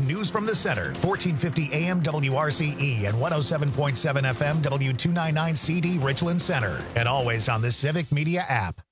News from the Center, 1450 AM WRCE and 107.7 FM W299 CD Richland Center. And always on the Civic Media app.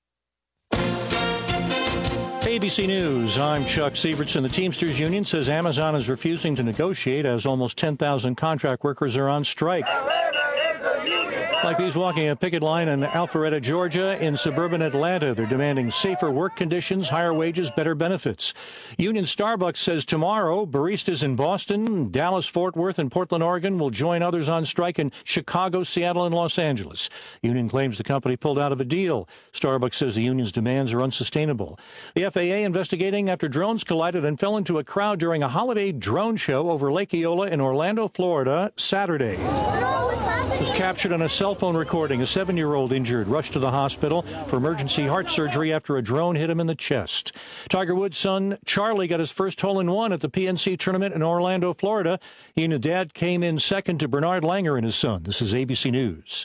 ABC News, I'm Chuck Sievertson. The Teamsters Union says Amazon is refusing to negotiate as almost 10,000 contract workers are on strike. Like these walking a picket line in Alpharetta, Georgia. In suburban Atlanta, they're demanding safer work conditions, higher wages, better benefits. Union Starbucks says tomorrow, baristas in Boston, Dallas, Fort Worth, and Portland, Oregon will join others on strike in Chicago, Seattle, and Los Angeles. Union claims the company pulled out of a deal. Starbucks says the union's demands are unsustainable. The FAA investigating after drones collided and fell into a crowd during a holiday drone show over Lake Eola in Orlando, Florida, Saturday. It was captured on a cell phone recording. A 7-year-old injured rushed to the hospital for emergency heart surgery after a drone hit him in the chest. Tiger Woods' son Charlie got his first hole-in-one at the PNC tournament in Orlando, Florida. He and his dad came in second to Bernard Langer and his son. This is ABC News.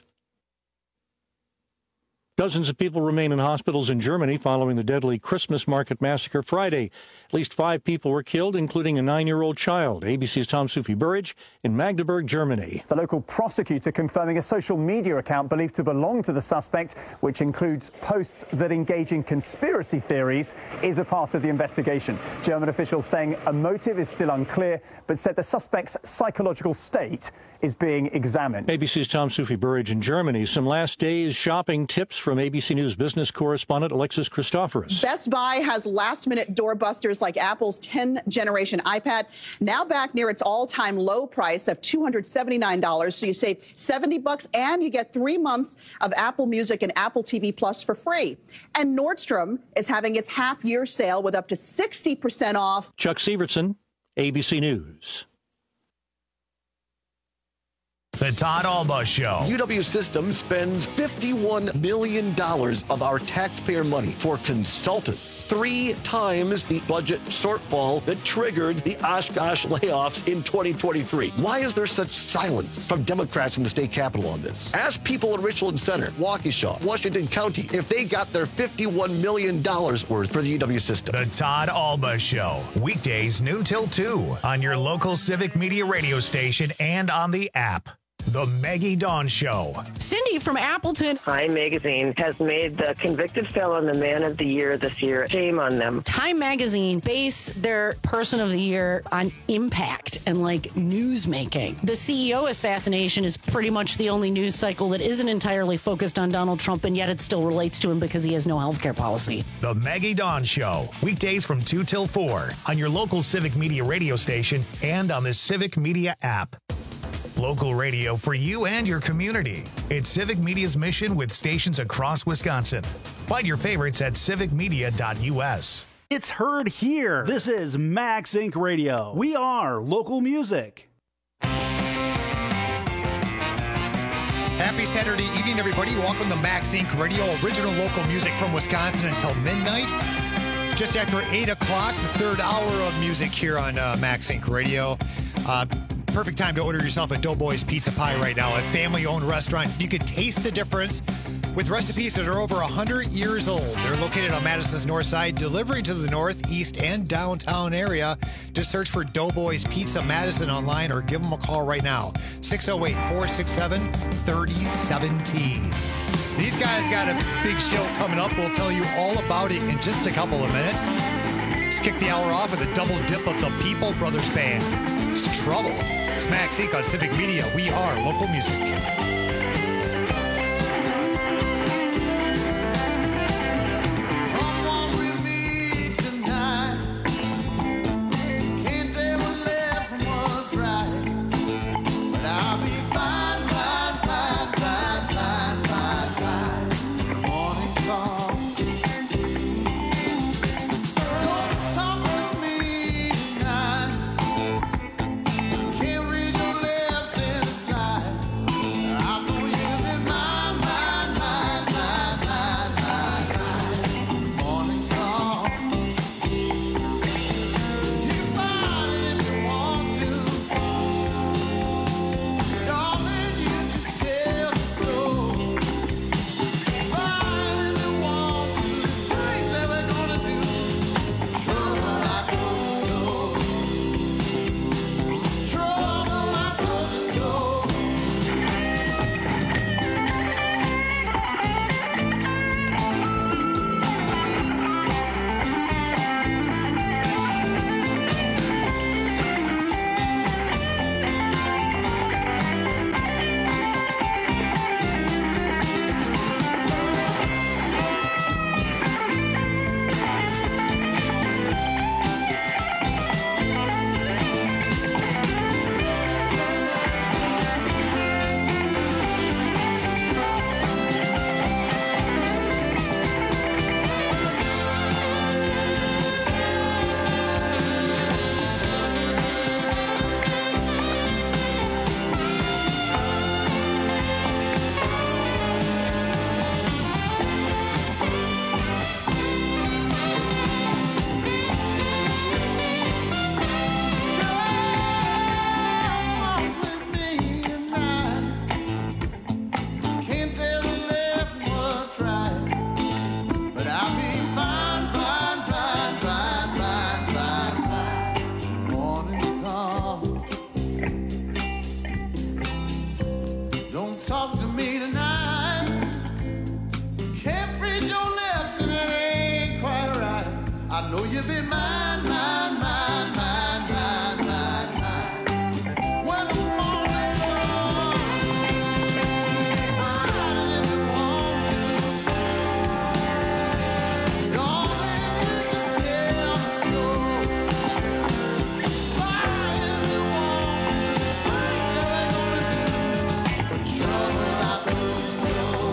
Dozens of people remain in hospitals in Germany following the deadly Christmas market massacre Friday. At least 5 people were killed, including a 9-year-old child. ABC's Tom Sufi Burridge in Magdeburg, Germany. The local prosecutor confirming a social media account believed to belong to the suspect, which includes posts that engage in conspiracy theories, is a part of the investigation. German officials saying a motive is still unclear, but said the suspect's psychological state is being examined. ABC's Tom Sufi Burridge in Germany. Some last days shopping tips from ABC News business correspondent Alexis Christoforous. Best Buy has last-minute doorbusters like Apple's 10th-generation iPad, now back near its all-time low price of $279. So you save $70 and you get 3 months of Apple Music and Apple TV Plus for free. And Nordstrom is having its half-year sale with up to 60% off. Chuck Sievertson, ABC News. The Todd Alba Show. UW Systems spends $51 million of our taxpayer money for consultants. 3 times the budget shortfall that triggered the Oshkosh layoffs in 2023. Why is there such silence from Democrats in the state capitol on this? Ask people in Richland Center, Waukesha, Washington County, if they got their $51 million worth for the UW system. The Todd Alba Show. Weekdays noon till 2 on your local Civic Media radio station and on the app. The Maggie Dawn Show. Cindy from Appleton. Time Magazine has made the convicted felon the Man of the Year this year. Shame on them. Time Magazine base their Person of the Year on impact and news making. The CEO assassination is pretty much the only news cycle that isn't entirely focused on Donald Trump, and yet it still relates to him because he has no health care policy. The Maggie Dawn Show. Weekdays from 2 till 4 on your local Civic Media radio station and on the Civic Media app. Local radio for you and your community. It's Civic Media's mission with stations across Wisconsin. Find your favorites at civicmedia.us. It's heard here. This is Max Inc. Radio. We are local music. Happy Saturday evening, everybody. Welcome to Max Inc. Radio, original local music from Wisconsin until midnight. Just after 8 o'clock, the third hour of music here on Max Inc. Radio. Perfect time to order yourself a Doughboys Pizza Pie right now, a family-owned restaurant. You can taste the difference with recipes that are over 100 years old. They're located on Madison's north side, delivering to the north, east, and downtown area. Just search for Doughboys Pizza Madison online or give them a call right now, 608-467-3017. These guys got a big show coming up. We'll tell you all about it in just a couple of minutes. Let's kick the hour off with a double dip of the People Brothers Band. It's Trouble. It's Max Inc. on Civic Media. We are local music. Can't read your lips in the night. Talk to me tonight. Can't read your lips and it ain't quite right. I know you've been mine, mine, mine, mine, mine, mine, mine. When the morning comes, ride if you want to. Gone and just tell me so. Ride if you want to. It's what you're gonna do. Trouble, I told you so.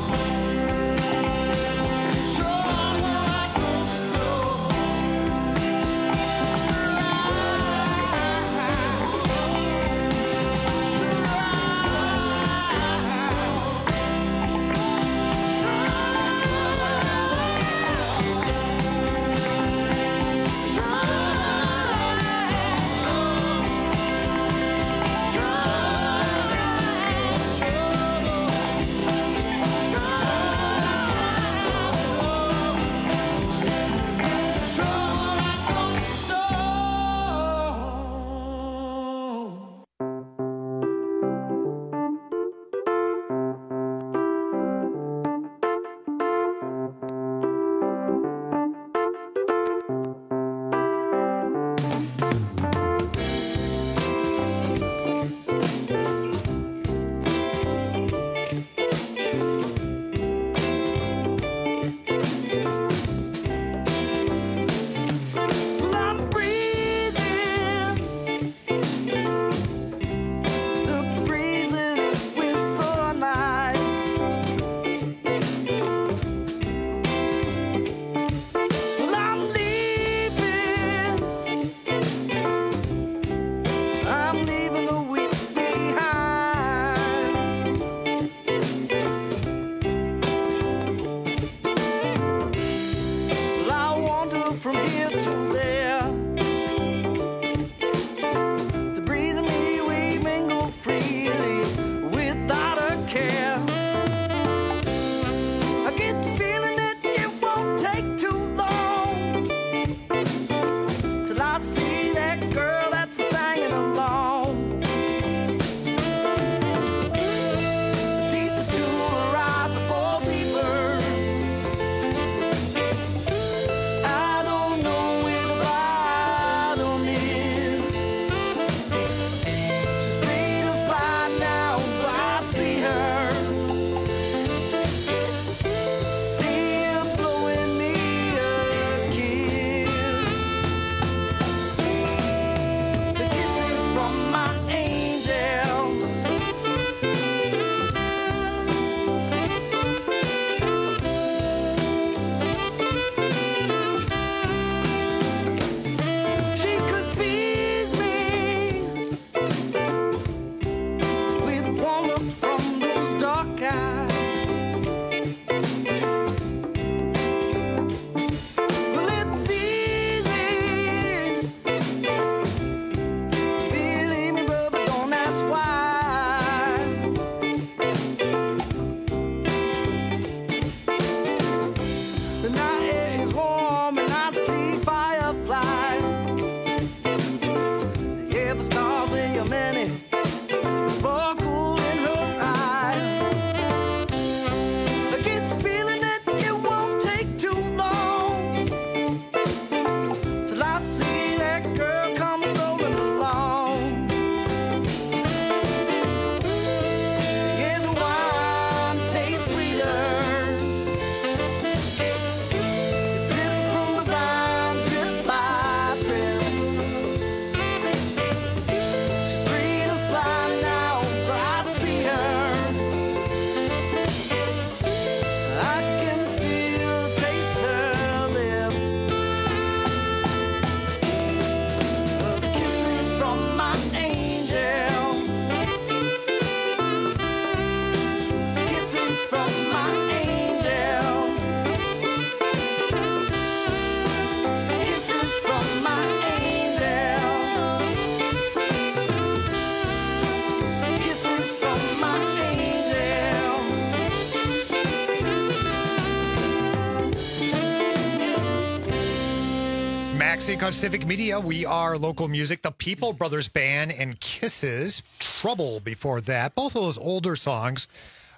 Sync on Civic Media. We are local music. The People Brothers Band and Kisses. Trouble before that. Both of those older songs.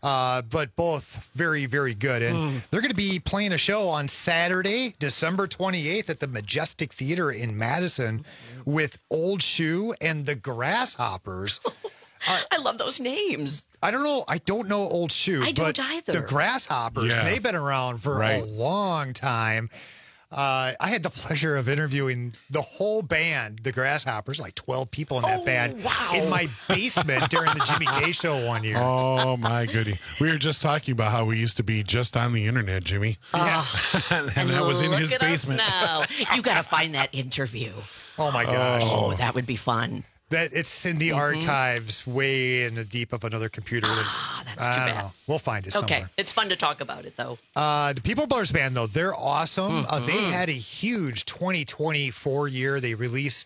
but both very, very good. And they're going to be playing a show on Saturday, December 28th at the Majestic Theater in Madison with Old Shoe and the Grasshoppers. I love those names. I don't know Old Shoe. I don't but either. The Grasshoppers, they've been around for a long time. I had the pleasure of interviewing the whole band, the Grasshoppers, like 12 people in that band, in my basement during the Jimmy K Show one year. Oh, my goodie. We were just talking about how we used to be just on the internet, Jimmy. Yeah. and that was in his look at basement. us now. You got to find that interview. Oh, my gosh. Oh, that would be fun. That it's in the archives way in the deep of another computer. That's too bad. We'll find it somewhere. Okay, it's fun to talk about it, though. The People Brothers Band, though, they're awesome. They had a huge 2024 year. They released,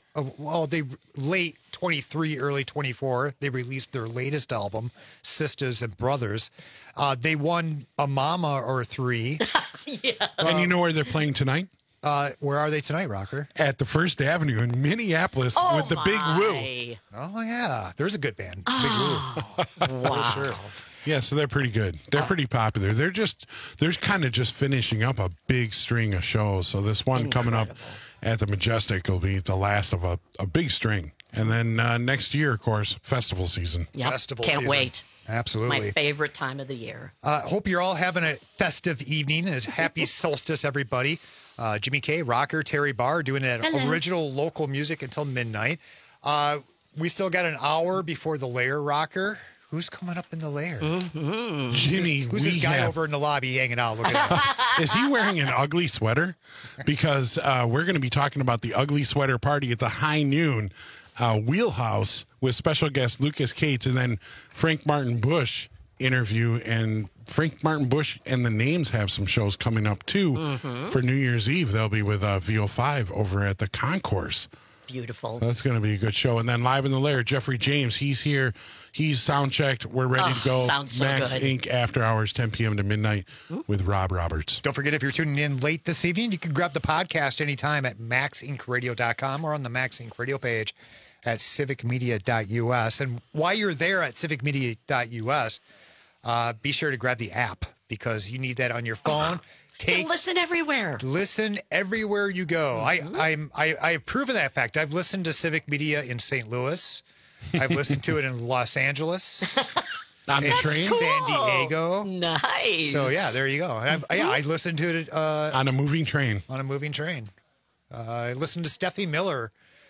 late 23, early 24. They released their latest album, Sisters and Brothers. They won a Mama or 3. And you know where they're playing tonight? Where are they tonight, Rocker? At the First Avenue in Minneapolis with the Big Woo. Oh, yeah. There's a good band. Big Woo. Wow. For sure. Yeah, so they're pretty good. They're pretty popular. They're kind of just finishing up a big string of shows. So this one coming up at the Majestic will be the last of a big string. And then next year, of course, festival season. Yep. Festival Can't season. wait. Absolutely. My favorite time of the year. Hope you're all having a festive evening. And happy solstice, everybody. Jimmy K, Rocker, Terry Barr doing that original local music until midnight. We still got an hour before the Lair, Rocker. Who's coming up in the Lair? Jimmy, who's this guy over in the lobby hanging out looking at us? Is he wearing an ugly sweater? Because we're going to be talking about the ugly sweater party at the High Noon Wheelhouse with special guest Lucas Cates and then Frank Martin Bush interview. And Frank Martin Bush and the Names have some shows coming up too for New Year's Eve. They'll be with VO5 over at the Concourse. Beautiful. That's going to be a good show. And then live in the Lair, Jeffrey James. He's here. He's sound checked. We're ready to go. Sounds so Max good. Inc. After Hours, 10 p.m. to midnight with Rob Roberts. Don't forget, if you're tuning in late this evening, you can grab the podcast anytime at maxincradio.com or on the Max Inc. radio page at civicmedia.us. And while you're there at civicmedia.us, be sure to grab the app because you need that on your phone. Listen everywhere. Listen everywhere you go. I've proven that fact. I've listened to Civic Media in St. Louis. I've listened to it in Los Angeles. On the train? San Diego. Nice. So, yeah, there you go. And I listened to it on a moving train. On a moving train. I listened to Steffi Miller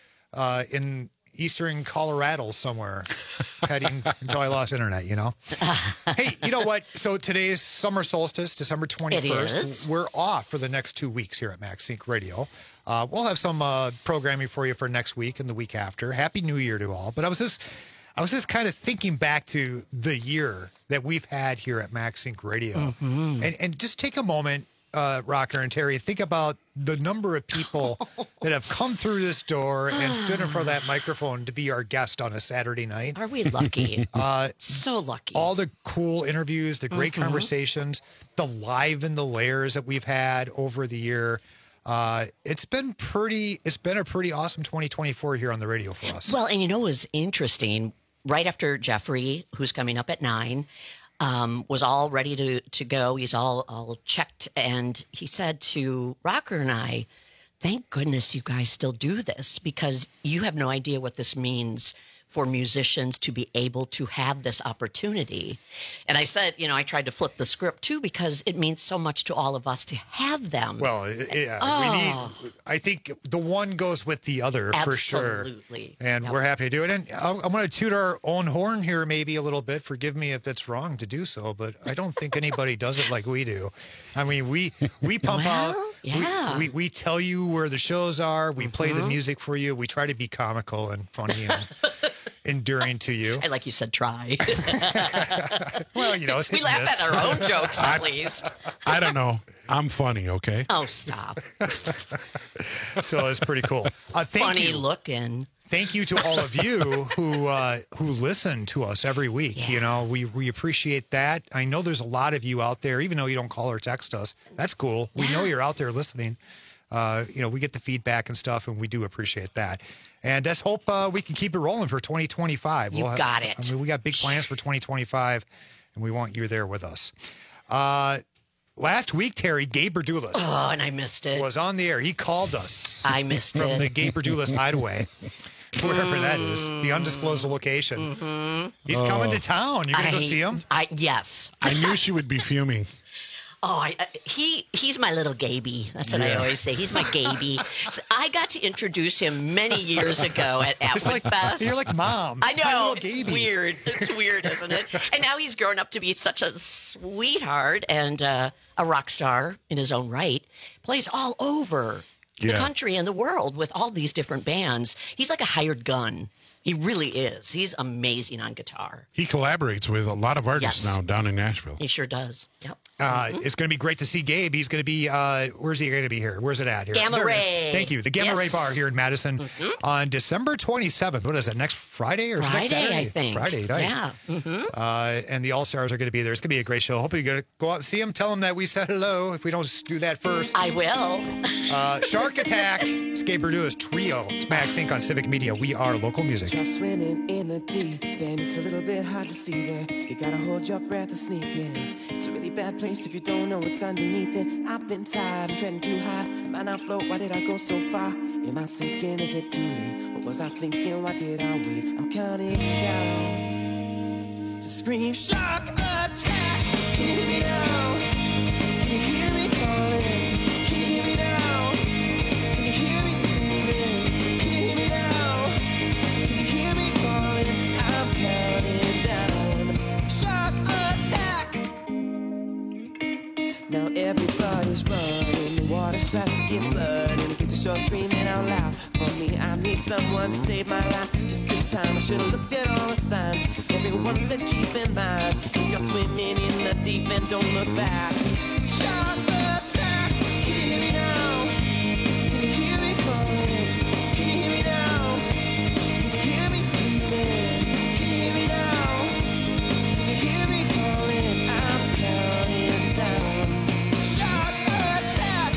in eastern Colorado somewhere, heading until I lost internet, you know? Hey, you know what? So today's summer solstice, December 21st. We're off for the next 2 weeks here at Max Inc. Radio. We'll have some programming for you for next week and the week after. Happy New Year to all. But I was just kind of thinking back to the year that we've had here at Max Inc. Radio. And just take a moment, Rocker and Terry, think about the number of people that have come through this door and stood in front of that microphone to be our guest on a Saturday night. Are we lucky? So lucky. All the cool interviews, the great conversations, the live in the Lairs that we've had over the year. It's been a pretty awesome 2024 here on the radio for us. Well, and you know what was interesting? Right after Jeffrey, who's coming up at 9, was all ready to go. He's all checked. And he said to Rocker and I, thank goodness you guys still do this because you have no idea what this means for musicians to be able to have this opportunity. And I said, you know, I tried to flip the script too because it means so much to all of us to have them. Well, I think the one goes with the other for sure. Absolutely. And we're happy to do it. And I'm going to toot our own horn here maybe a little bit. Forgive me if it's wrong to do so, but I don't think anybody does it like we do. I mean, we pump out. Yeah. We tell you where the shows are. We play the music for you. We try to be comical and funny and enduring to you. I like you said try. Well, you know, it's we laugh at our own jokes at least. I don't know. I'm funny, okay? Oh, stop. So it's pretty cool. Funny looking. Thank you to all of you who listen to us every week. Yeah. You know, we appreciate that. I know there's a lot of you out there, even though you don't call or text us. That's cool. We know you're out there listening. You know, we get the feedback and stuff, and we do appreciate that. And let's hope we can keep it rolling for 2025. You got it. I mean, we got big plans for 2025. and we want you there with us. Last week, Terry, Gabe Berdulis. Oh, and I missed it. Was on the air. He called us. I missed from it. the Gabe Berdulis hideaway. Wherever that is, the undisclosed location. Mm-hmm. He's coming to town. You're going to go see him? Yes. I knew she would be fuming. Oh, he's my little Gaby. That's what I always say. He's my Gaby. So I got to introduce him many years ago at Woodfest. You're like Mom. I know. My little It's Gaby. weird. It's weird, isn't it? And now he's grown up to be such a sweetheart and a rock star in his own right. Plays all over the country and the world with all these different bands. He's like a hired gun. He really is. He's amazing on guitar. He collaborates with a lot of artists now down in Nashville. He sure does. Yep. It's going to be great to see Gabe. He's going to be, where's he going to be here? Where's it at here? Gamma There it is. Ray. Thank you. The Gamma Ray Yes. Bar here in Madison on December 27th. What is it, next Friday or next Friday, Saturday? I think. Friday night. Yeah. Mm-hmm. And the All-Stars are going to be there. It's going to be a great show. Hopefully you're going to go out and see them. Tell them that we said hello if we don't do that first. I will. Shark Attack. It's Gabe Berdulis Trio. It's Max Inc. on Civic Media. We are local music. Just swimming in the deep end, it's a little bit hard to see there. You gotta hold your breath and sneak in. It's a really bad place if you don't know what's underneath it. I've been tired, I'm treading too high. Am I not float? Why did I go so far? Am I sinking? Is it too late? What was I thinking? Why did I wait? I'm counting down to scream shark attack. Can you hear me now? Can you hear me calling? Can you hear me now? Can you hear me screaming? Can you hear me now? Can you hear me calling? I'm counting down. Shark attack. Now everybody's running. The water starts to get blood, and get to shore screaming out loud. For me, I need someone to save my life. Just this time, I should have looked at all the signs. Everyone said keep in mind, if you're swimming in the deep end, don't look back. Shark attack. Can you hear me now? Can you hear me calling? Can you hear me now? Can you hear me screaming? Can you hear me now? Can you hear me calling? I'm counting down. Shark attack.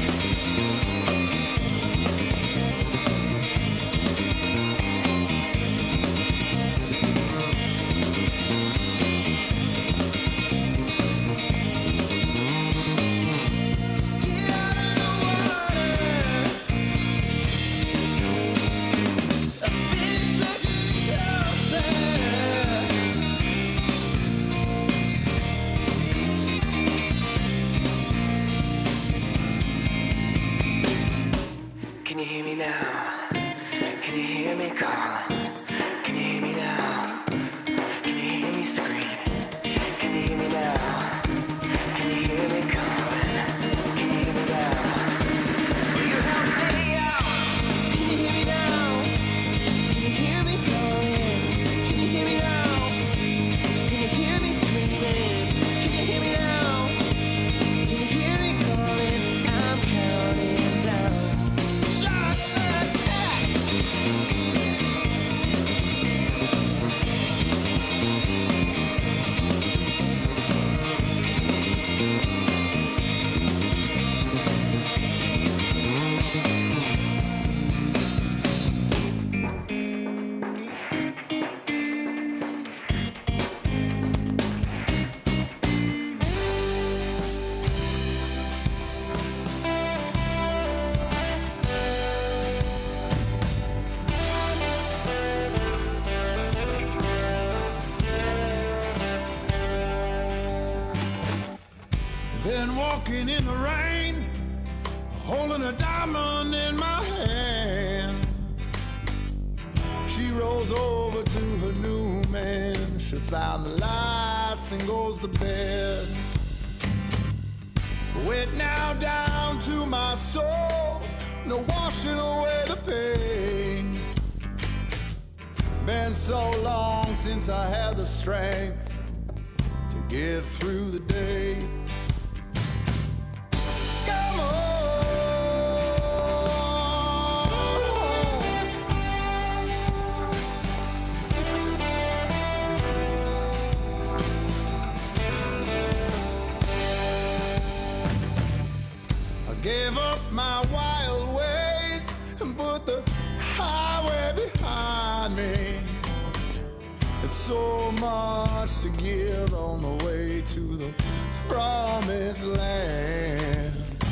Can you hear me now? Can you hear me call? Can you hear me now? Can you hear me scream? Can you hear me now? Can you hear me calling? Can you hear me now? Will you help me out? Can you hear me now? Can you hear me calling? Can you hear me now? Can you hear me screaming? Can you hear me now? Can you hear me calling? I'm counting down. Shark attack! Been walking in the rain, holding a diamond in my hand. She rolls over to her new man, shuts down the lights and goes to bed. Wet now down to my soul, no washing away the pain. Been so long since I had the strength to get through the day. Come on home. I gave up my wild ways and put the highway behind me. It's so much to give on the way to the promised land.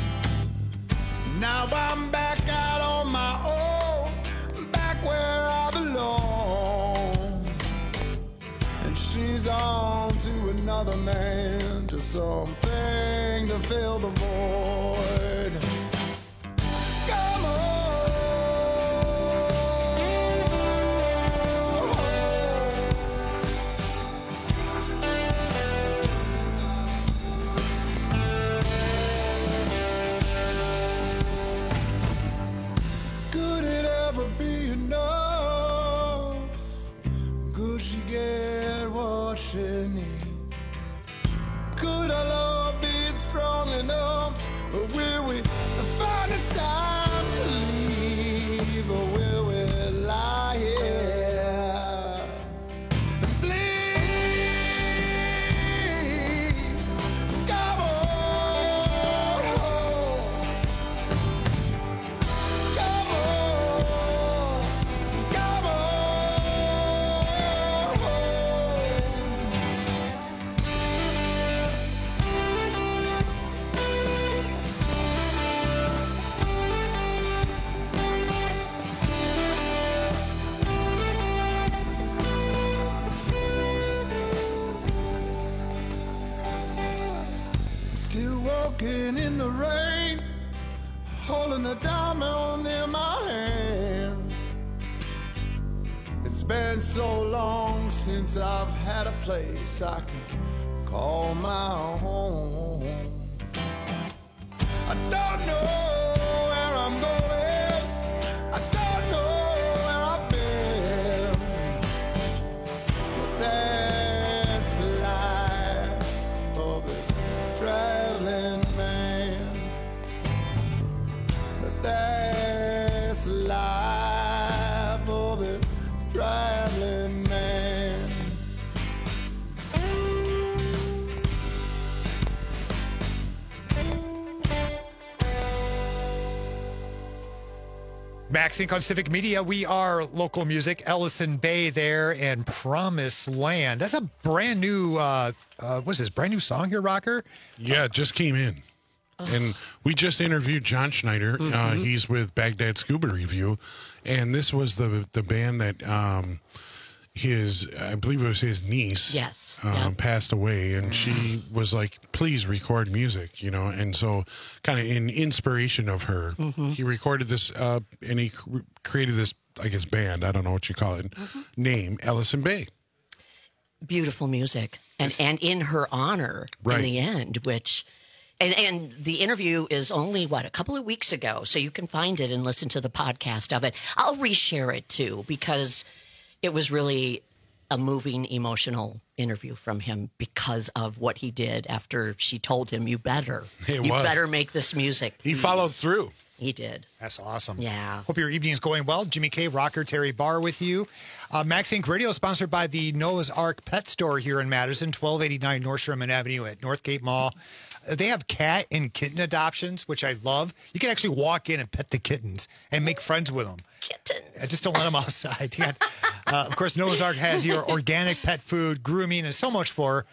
Now I'm back out on my own, back where I belong. And she's on to another man, to something to fill the void. Come on. Could it ever be enough? Could she get what she needs? Could our love be strong enough? Or will we find it's time to leave? Or will we lie here and bleed? Come on home. Come on. Come on home. Still walking in the rain, holding a diamond in my hand. It's been so long since I've had a place I can call my home. I don't know where I'm going, I don't know where I've been, but that's the life of this traveling man. But that's the life of the traveling man. Max Inc. on Civic Media. We are local music. Ellison Bay there and Promised Land. That's a brand new, what's this, brand new song here, Rocker? Yeah, it just came in. And we just interviewed John Schneider. He's with Baghdad Scuba Review. And this was the band that I believe it was his niece, Yes. passed away. And she was like, please record music, And so kind of in inspiration of her, he recorded this and he created this, I guess, band. I don't know what you call it. Name, Ellison Bay. Beautiful music. And in her honor in the end, which... And the interview is only, a couple of weeks ago, so you can find it and listen to the podcast of it. I'll reshare it, too, because it was really a moving, emotional interview from him because of what he did after she told him, you better make this music. He followed through. He did. That's awesome. Yeah. Hope your evening is going well. Jimmy K, Rocker, Terry Barr with you. Max Inc. Radio is sponsored by the Noah's Ark Pet Store here in Madison, 1289 North Sherman Avenue at Northgate Mall. They have cat and kitten adoptions, which I love. You can actually walk in and pet the kittens and make friends with them. Kittens. Just don't let them outside. Of course, Noah's Ark has your organic pet food, grooming, and so much more.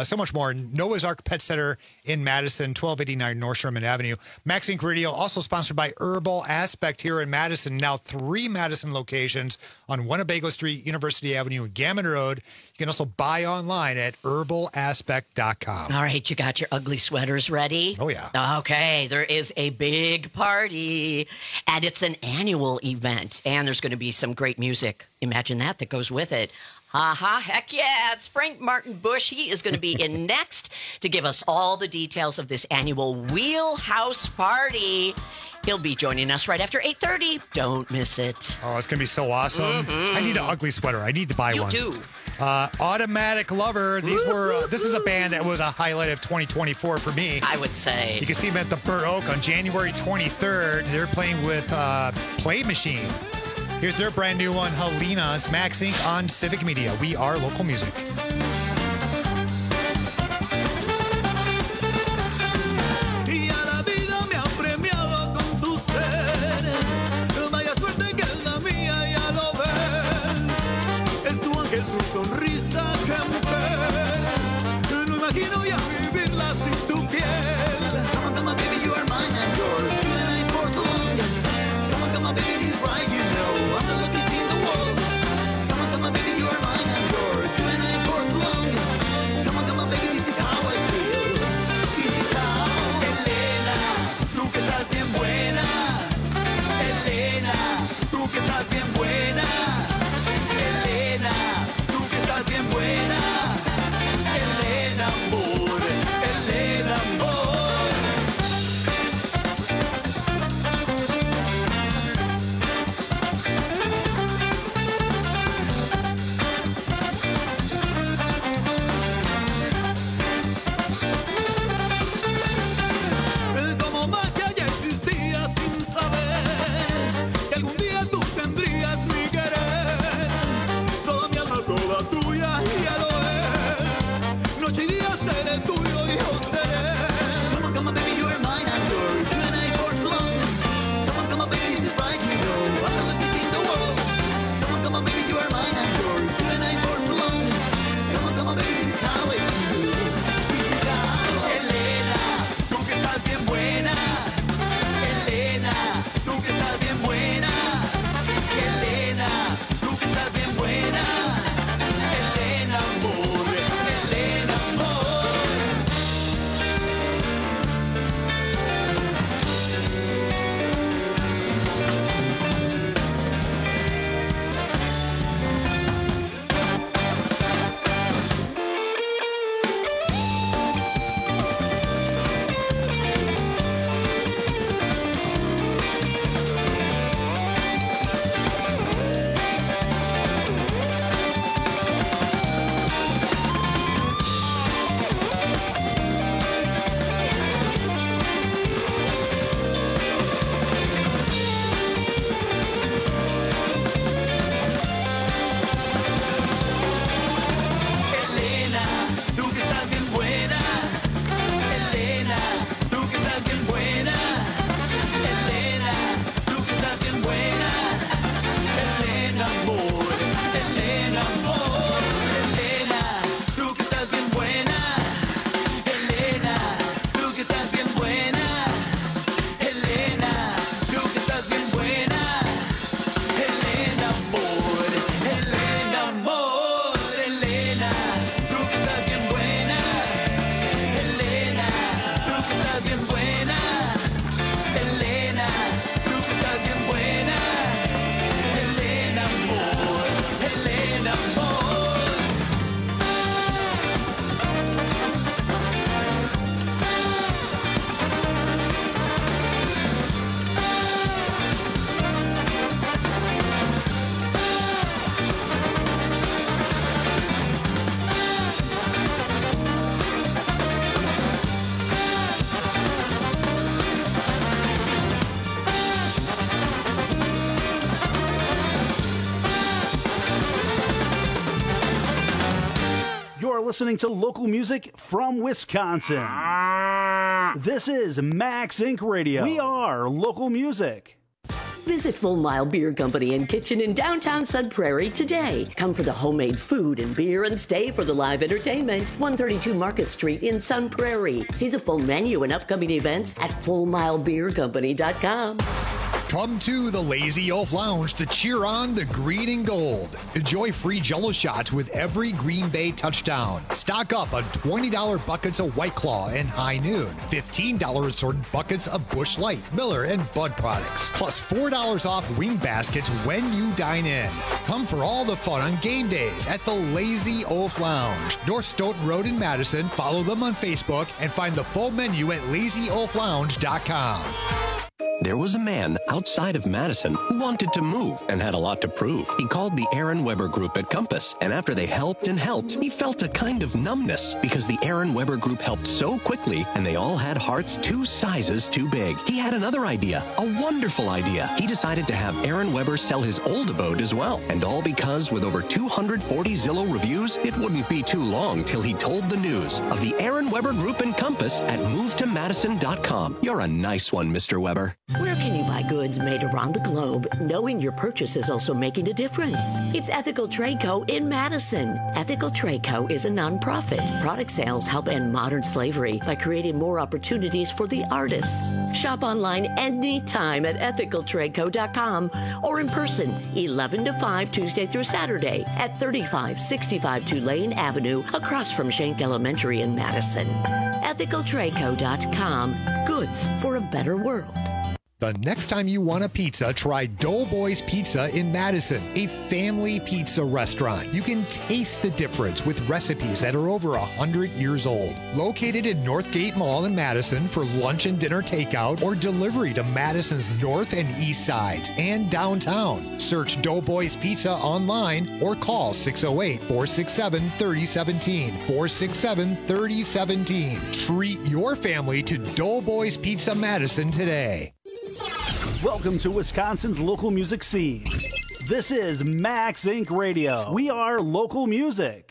Noah's Ark Pet Center in Madison, 1289 North Sherman Avenue. Max Inc. Radio, also sponsored by Herbal Aspect here in Madison. Now 3 Madison locations on Winnebago Street, University Avenue, and Gammon Road. You can also buy online at herbalaspect.com. All right, you got your ugly sweaters ready? Oh, yeah. Okay, there is a big party, and it's an annual event, and there's going to be some great music. Imagine that goes with it. Heck yeah, it's Frank Martin Bush. He is going to be in next to give us all the details of this annual Wheelhouse Party. He'll be joining us right after 8:30. Don't miss it. Oh, it's going to be so awesome. I need an ugly sweater. I need to buy one. You do. Automatic Lover. This is a band that was a highlight of 2024 for me. I would say. You can see them at the Burt Oak on January 23rd. They're playing with Play Machine. Here's their brand new one, Helena. It's Max Inc. on Civic Media. We are local music. que tu sonrisa, que mujer. No imagino ya vivirla sin tu piel. Come on, come on, baby, you are mine and yours. You and I for so long. Come on, baby, he's right, you know. I'm the luckiest in the world. Come on, baby, you are mine and yours. You and I for so long. Come on, baby, this is how I feel. This is how. Elena, tú que estás bien buena. Elena, tú que estás bien buena. Elena, tú que estás bien buena. Elena, amor. Elena, amor. Como magia ya existía sin saber que algún día tú tendrías mi querer. Toda mi alma, toda tuya, ya lo es. Noche y día seré tuyo, yo seré. Come on, baby, you are mine and yours. You and I for so long. Come on, baby, this is right, you know. I'm the luckiest in the world. Come on, baby, you are mine and yours. You and I for so long. Come on, baby, this is how I feel. This is how. Elena, tú que estás bien buena. Elena, tú que estás bien buena. Elena, tú que estás bien buena. Elena, amor. Elena, amor. Elena, tú que estás bien buena. Elena, tú que estás bien buena. Elena, tú que estás bien buena. Elena, amor. Elena, amor. Elena, tú que estás bien buena. Elena, tú que estás bien buena. Elena, tú que estás bien buena. Elena, amor. Elena, amor. Elena, tú que estás bien buena. Elena, tú que estás bien buena. Elena, tú que estás bien buena. Elena, amor. Elena, amor. You're listening to local music from Wisconsin. This is Max Inc. Radio. We are local music. Visit Full Mile Beer Company and Kitchen in downtown Sun Prairie today. Come for the homemade food and beer and stay for the live entertainment. 132 Market Street in Sun Prairie. See the full menu and upcoming events at FullMileBeerCompany.com. Come to the Lazy Oaf Lounge to cheer on the green and gold. Enjoy free Jell-O shots with every Green Bay touchdown. Stock up on $20 buckets of White Claw and High Noon. $15 assorted buckets of Busch Light, Miller, and Bud products. Plus $4 off wing baskets when you dine in. Come for all the fun on game days at the Lazy Oaf Lounge. North Stoughton Road in Madison. Follow them on Facebook and find the full menu at LazyOafLounge.com. There was a man outside of Madison who wanted to move and had a lot to prove. He called the Aaron Weber Group at Compass, and after they helped and helped, he felt a kind of numbness because the Aaron Weber Group helped so quickly and they all had hearts 2 sizes too big. He had another idea, a wonderful idea. He decided to have Aaron Weber sell his old abode as well, and all because with over 240 Zillow reviews, it wouldn't be too long till he told the news of the Aaron Weber Group and Compass at MoveToMadison.com. You're a nice one, Mr. Weber. Where can you buy goods made around the globe, knowing your purchase is also making a difference? It's Ethical Trade Co. in Madison. Ethical Trade Co. is a nonprofit. Product sales help end modern slavery by creating more opportunities for the artists. Shop online anytime at ethicaltradeco.com or in person 11 to 5 Tuesday through Saturday at 3565 Tulane Avenue across from Schenck Elementary in Madison. ethicaltradeco.com. Goods for a better world. The next time you want a pizza, try Doughboys Pizza in Madison, a family pizza restaurant. You can taste the difference with recipes that are over 100 years old. Located in Northgate Mall in Madison for lunch and dinner takeout or delivery to Madison's north and east sides and downtown. Search Doughboys Pizza online or call 608-467-3017. 467-3017. Treat your family to Doughboys Pizza Madison today. Welcome to Wisconsin's local music scene. This is Max Inc. Radio. We are local music.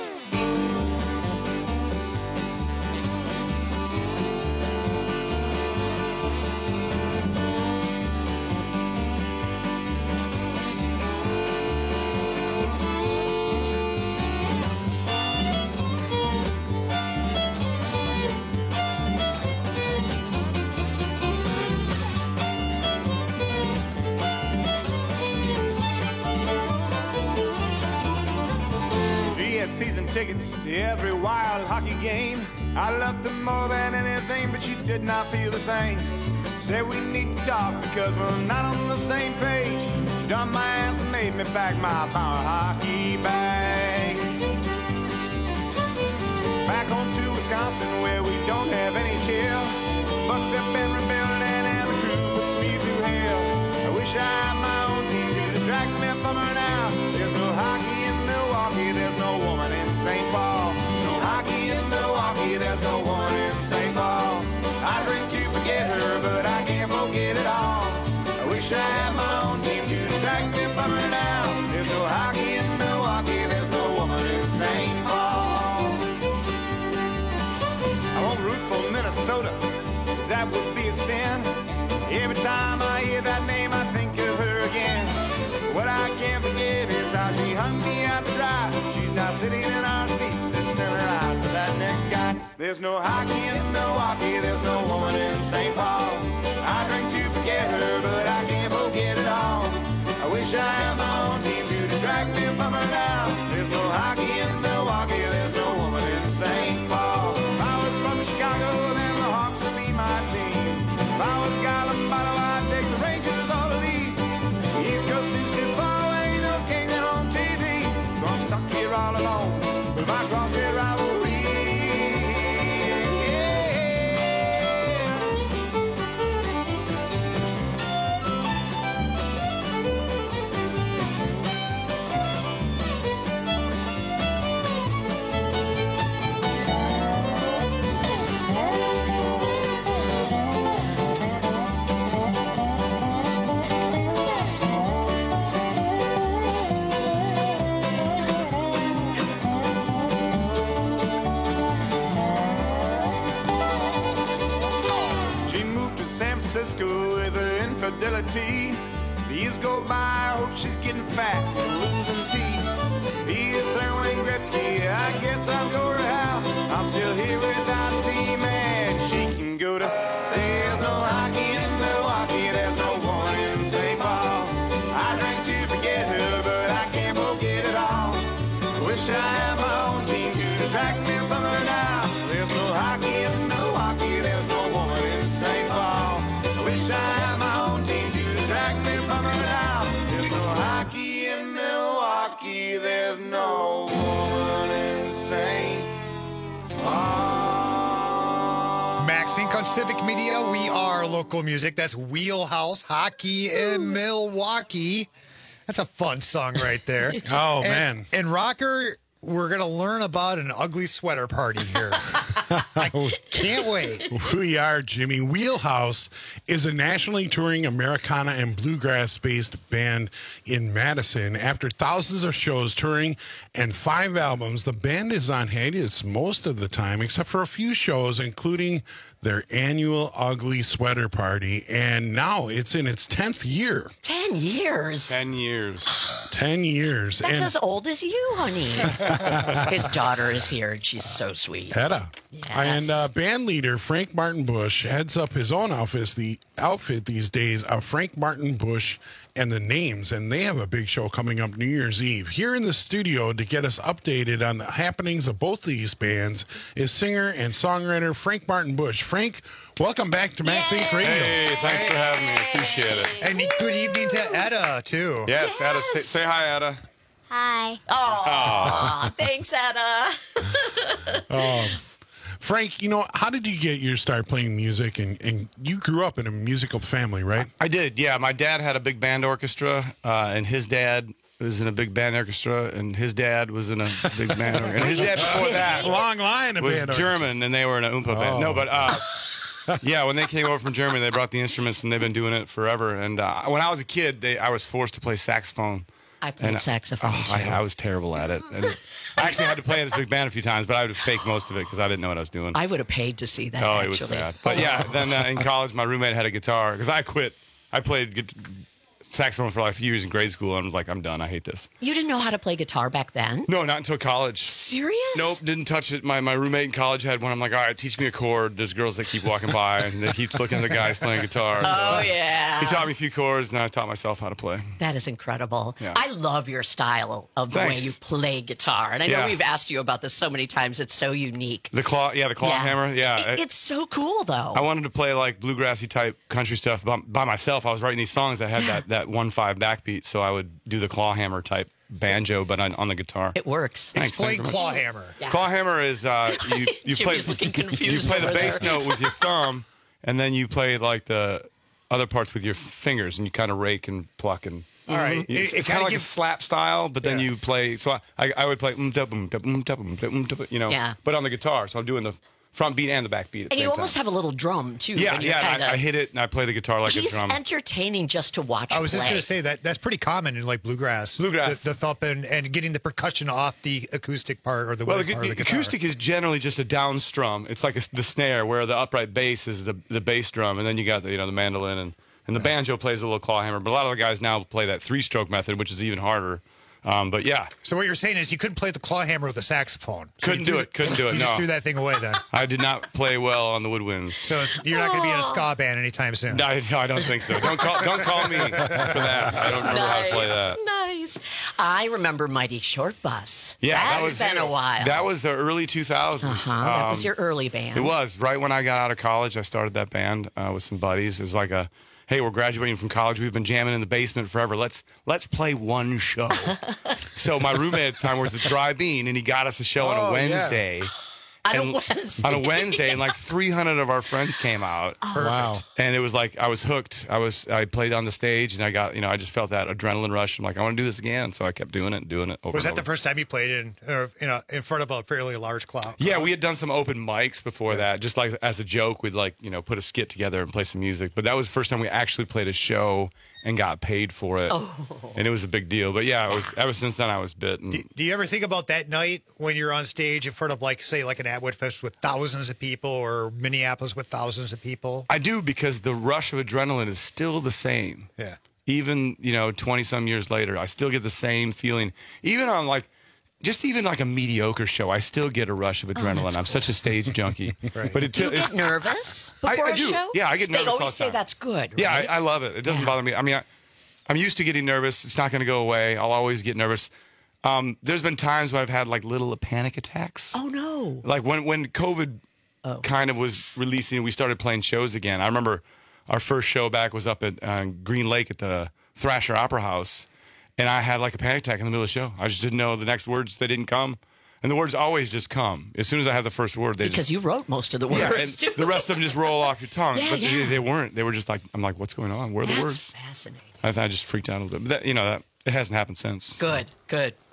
Season tickets to every wild hockey game. I loved her more than anything, but she did not feel the same. Said we need to talk because we're not on the same page. She done my ass and made me pack my power hockey bag. Back home to Wisconsin where we don't have any chill. Bucks have been rebuilt and the crew puts me through hell. I wish I had my own team to distract me from her now. There's no hockey in Milwaukee, there's no woman in St. Paul. No hockey in Milwaukee, there's no woman in St. Paul. I drink to forget her, but I can't forget it all. I wish I had my own team to distract me from her now. There's no hockey in Milwaukee, there's no woman in St. Paul. I won't root for Minnesota, 'cause that would be a sin. Every time I hear that name, I think of her again. What I can't forget is how she hung me out to dry. She's now sitting in our seats and staring her eyes for that next guy. There's no hockey in Milwaukee, there's no woman in St. Paul. I drink to forget her, but I can't forget it all. I wish I had my own team to distract me from her now. There's no hockey in Milwaukee, there's no woman in St. Paul. If I was from Chicago, then the Hawks would be my team. If I was Gallipato, I'd take the Rangers or the Leafs. The East Coast is too far away, those games ain't on TV. So I'm stuck here all alone with my crossfit rivalry. Francisco with her infidelity. The years go by, I hope she's getting fat and losing teeth. He is Sir Wayne Gretzky, I guess I'll go to hell. I'm still here without a team and she can go to. There's no hockey in Milwaukee, there's no one in St. Paul. I drink to forget her, but I can't forget it all. I wish I had my own team to distract me from her now. There's no hockey in Milwaukee, there's no woman in St. Paul. I wish I had my own team to distract me from her now. There's no hockey in Milwaukee, there's no woman in St. Paul. Max Inc. on Civic Media, we are local music. That's Wheelhouse Hockey in Milwaukee. That's a fun song right there. Oh, man. And Rocker, we're going to learn about an ugly sweater party here. I can't wait. We are, Jimmy. Wheelhouse is a nationally touring Americana and bluegrass-based band in Madison. After thousands of shows, touring, and 5 albums, the band is on hiatus most of the time, except for a few shows, including their annual Ugly Sweater Party. And now it's in its 10th year. 10 years? 10 years. 10 years. That's as old as you, honey. His daughter is here, and she's so sweet. Hedda. Yes. And band leader Frank Martin Bush heads up his own outfit these days of Frank Martin Bush and the Names, and they have a big show coming up New Year's Eve. Here in the studio to get us updated on the happenings of both these bands is singer and songwriter Frank Martin Bush. Frank, welcome back to Max Inc. Radio. Hey, thanks for having me. Appreciate it. And good evening to Etta, too. Yes, Etta. Say hi, Etta. Hi. Oh, thanks, Etta. Frank, how did you get your start playing music? And you grew up in a musical family, right? I did, yeah. My dad had a big band orchestra, and his dad was in a big band orchestra, and his dad was in a big band orchestra. And his dad before that long line of was band German, and they were in an Oompa band. No, but yeah, when they came over from Germany, they brought the instruments, and they've been doing it forever. And when I was a kid, I was forced to play saxophone. I played saxophone, too. I was terrible at it. And I actually had to play in this big band a few times, but I would fake most of it because I didn't know what I was doing. I would have paid to see that, Oh, actually. it was bad. But yeah, then in college, my roommate had a guitar because I quit. I played saxophone for like a few years in grade school, and I was like, I'm done. I hate this. You didn't know how to play guitar back then? No, not until college. Serious? Nope, didn't touch it. My roommate in college had one. I'm like, all right, teach me a chord. There's girls that keep walking by, and they keep looking at the guys playing guitar. Oh, yeah. He taught me a few chords, and I taught myself how to play. That is incredible. Yeah. I love your style of the way you play guitar. And I know we've asked you about this so many times. It's so unique. The claw hammer. Yeah. It's so cool, though. I wanted to play like bluegrassy type country stuff by myself. I was writing these songs that had that 1/5 backbeat, so I would do the claw hammer type banjo, but on the guitar. It works. Explain claw hammer. Yeah. Claw hammer is you play looking confused. You play the over bass there. note with your thumb, and then you play like the other parts with your fingers, and you kind of rake and pluck and. All right. It's kind of like a slap style, but then you play. So I would play but on the guitar. So I'm doing the front beat and the back beat. At the And you same almost time. have a little drum, too. Yeah, when you're yeah. I hit it and I play the guitar like a drum. He's entertaining just to watch I was just play. going to say that's pretty common in like bluegrass. The thumping and getting the percussion off the acoustic part or the Well, wood part of the guitar. acoustic is generally just a down strum. It's like the snare, where the upright bass is the bass drum, and then you got the mandolin and the banjo plays a little claw hammer. But a lot of the guys now play that 3-stroke method, which is even harder. But yeah. So what you're saying is you couldn't play the claw hammer with a saxophone. So Couldn't do it. You just threw that thing away then. I did not play well on the woodwinds. So you're not going to be in a ska band anytime soon. No, I don't think so. Don't call me for that. I don't remember how to play that. Nice. I remember Mighty Short Bus. Yeah, That's been a while. That was the early 2000s. That was your early band. It was. Right when I got out of college, I started that band with some buddies. It was like hey, we're graduating from college. We've been jamming in the basement forever. Let's play one show. So my roommate at the time was a Dry Bean, and he got us a show on a Wednesday. On a Wednesday, and like 300 of our friends came out. Wow. And it was like I was hooked. I played on the stage, and I got, I just felt that adrenaline rush. I'm like, I want to do this again. So I kept doing it over. Was and that the over. first time you played in front of a fairly large crowd? Yeah, we had done some open mics before that, just like as a joke. We'd put a skit together and play some music. But that was the first time we actually played a show and got paid for it. And it was a big deal. But yeah, ever since then I was bit. And Do you ever think about that night when you're on stage in front of say an Atwood Fest with thousands of people or Minneapolis with thousands of people? I do, because the rush of adrenaline is still the same. Yeah. Even, 20-some years later, I still get the same feeling. Even on even a mediocre show, I still get a rush of adrenaline. I'm such a stage junkie. Right. But Do you get nervous before I a do. show? Yeah, I get nervous They all always the say time. that's good, right? Yeah, I love it. It doesn't bother me. I mean, I'm used to getting nervous. It's not going to go away. I'll always get nervous. There's been times when I've had little panic attacks. Oh, no. Like when COVID kind of was releasing, we started playing shows again. I remember our first show back was up at Green Lake at the Thrasher Opera House, and I had a panic attack in the middle of the show. I just didn't know the next words. They didn't come. And the words always just come. As soon as I have the first word, Because you wrote most of the words, and too. the rest of them just roll off your tongue. Yeah, But yeah. they weren't. They were just I'm like, what's going on? Where are the That's words? fascinating. I just freaked out a little bit. But that, it hasn't happened since. Good.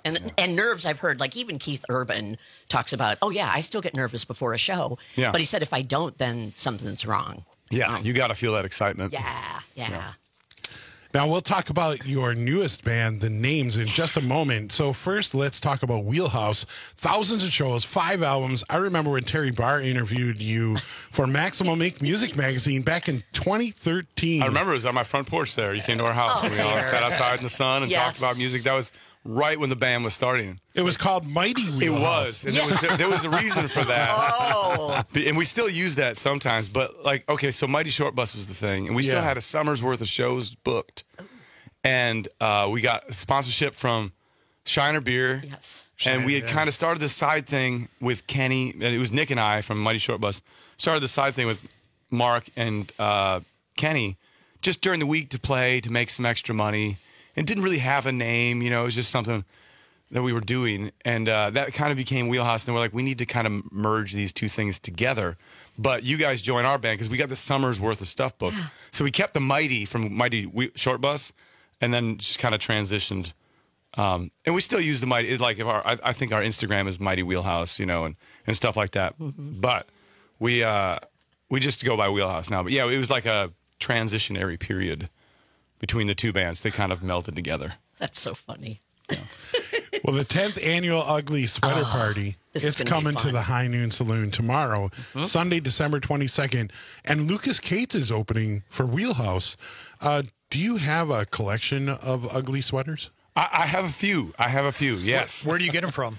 And nerves, I've heard, like even Keith Urban talks about, oh, yeah, I still get nervous before a show. Yeah. But he said if I don't, then something's wrong. Yeah, you got to feel that excitement. Yeah. Now, we'll talk about your newest band, The Names, in just a moment. So first, let's talk about Wheelhouse. Thousands of shows, 5 albums. I remember when Terry Barr interviewed you for Maximum Make Music magazine back in 2013. I remember it was on my front porch there. You came to our house. Oh, and we all dear. sat outside in the sun and talked about music. That was right when the band was starting. It was called Mighty Wheelhouse. It was. And there was a reason for that. Oh. And we still use that sometimes. But, like, okay, so Mighty Short Bus was the thing. And we still had a summer's worth of shows booked. And we got sponsorship from Shiner Beer. Yes. And we had kind of started this side thing with Kenny. And it was Nick and I from Mighty Short Bus. Started the side thing with Mark and Kenny just during the week to play, to make some extra money. And didn't really have a name. You know, it was just something that we were doing. And that kind of became Wheelhouse. And we're like, we need to kind of merge these two things together. But you guys join our band because we got the summer's worth of stuff booked. So we kept the Mighty from Mighty Short Bus. And then just kind of transitioned, and we still use the Mighty. It's like I think our Instagram is Mighty Wheelhouse, you know, and stuff like that. Mm-hmm. But we just go by Wheelhouse now. But yeah, it was like a transitionary period between the two bands. They kind of melded together. That's so funny. Well, the 10th annual Ugly Sweater Party is coming to the High Noon Saloon tomorrow, Sunday, December 22nd, and Lucas Cates is opening for Wheelhouse. Do you have a collection of ugly sweaters? I have a few. Yes. Where do you get them from?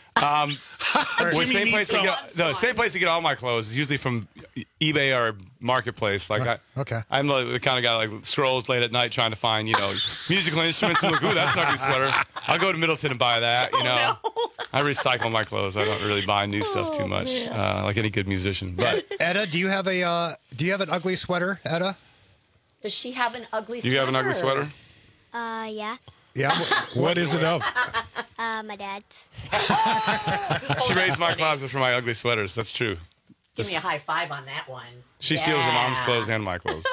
Same place to get all my clothes is usually from eBay or Marketplace. Like I'm the kind of guy like scrolls late at night trying to find musical instruments and look, ooh, that's an ugly sweater. I'll go to Middleton and buy that. I recycle my clothes. I don't really buy new stuff too much, like any good musician. But Etta, do you have an ugly sweater, Etta? Does she have an ugly sweater? Do you have an ugly sweater? Yeah. Yeah. What is it of? My dad's. She raised my closet for my ugly sweaters. That's true. Give me a high five on that one. She steals her mom's clothes and my clothes.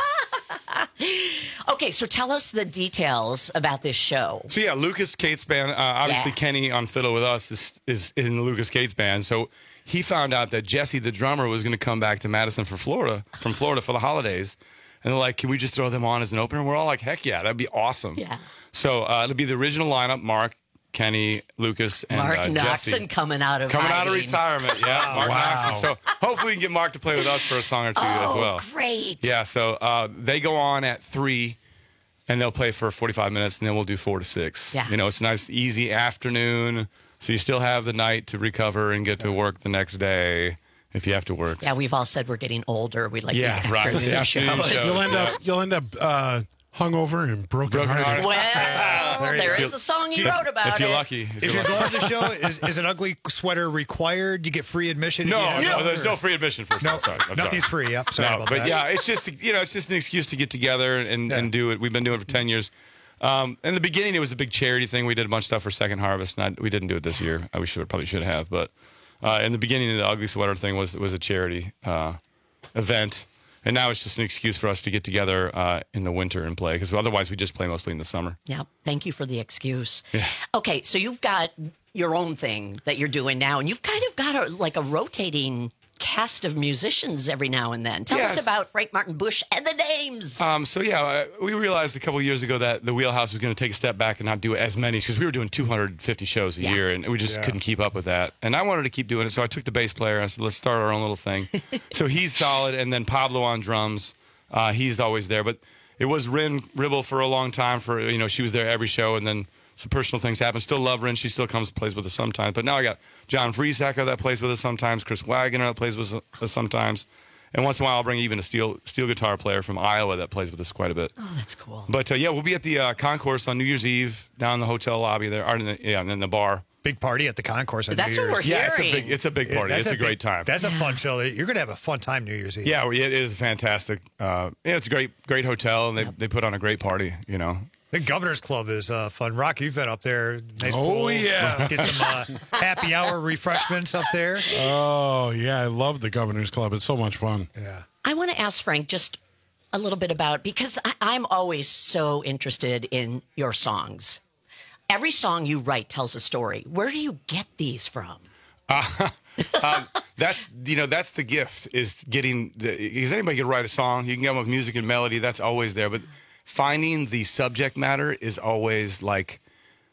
Okay, so tell us the details about this show. So yeah, Lucas Cates band. Obviously, Kenny on fiddle with us is in the Lucas Cates band. So he found out that Jesse, the drummer, was going to come back to Madison from Florida for the holidays. And they're like, can we just throw them on as an opener? We're all like, heck yeah, that'd be awesome. Yeah. So it'll be the original lineup: Mark, Kenny, Lucas, and Mark Jesse. Noxon coming out of retirement. Yeah, Mark Noxon. So hopefully we can get Mark to play with us for a song or two as well. Great. Yeah. So they go on at 3, and they'll play for 45 minutes, and then we'll do 4 to 6. Yeah. It's a nice, easy afternoon. So you still have the night to recover and get to work the next day. If you have to work. Yeah, we've all said we're getting older. We like these afternoon shows. You'll end up hungover and brokenhearted. Well, there is a song you wrote about if you're lucky. If you're going to the show, is an ugly sweater required? Do you get free admission? No, there's no free admission for no. Nothing's free. Yep. Sorry about that. But yeah, it's just an excuse to get together and do it. We've been doing it for 10 years. In the beginning, it was a big charity thing. We did a bunch of stuff for Second Harvest. We didn't do it this year. We probably should have, but. In the beginning, the Ugly Sweater thing was a charity event, and now it's just an excuse for us to get together in the winter and play, because otherwise we just play mostly in the summer. Yeah, thank you for the excuse. Yeah. Okay, so you've got your own thing that you're doing now, and you've kind of got a rotating cast of musicians every now and then. Tell us about Frank Martin Bush and the Names. We realized a couple of years ago that the Wheelhouse was going to take a step back and not do as many, because we were doing 250 shows a year, and we just couldn't keep up with that. And I wanted to keep doing it, so I took the bass player and I said, let's start our own little thing. So he's solid, and then Pablo on drums. He's always there. But it was Rin Ribble for a long time. She was there every show, and then some personal things happen. Still love Rin. She still comes and plays with us sometimes. But now I got John Friesacker that plays with us sometimes. Chris Wagoner that plays with us sometimes. And once in a while, I'll bring even a steel guitar player from Iowa that plays with us quite a bit. Oh, that's cool. But we'll be at the concourse on New Year's Eve down in the hotel lobby there, and in the bar. Big party at the concourse on New Year's. That's what we're hearing. It's a big party. It's a great time. That's a fun show. You're going to have a fun time New Year's Eve. Yeah, it is fantastic. It's a great hotel, and they put on a great party. The Governor's Club is fun. Rock, you've been up there. Nice pool. Yeah. Get some happy hour refreshments up there. Oh, yeah. I love the Governor's Club. It's so much fun. Yeah. I want to ask Frank just a little bit about, because I'm always so interested in your songs. every song you write tells a story. Where do you get these from? That's the gift is getting. Because anybody can write a song. You can come up with music and melody. That's always there. But finding the subject matter is always like.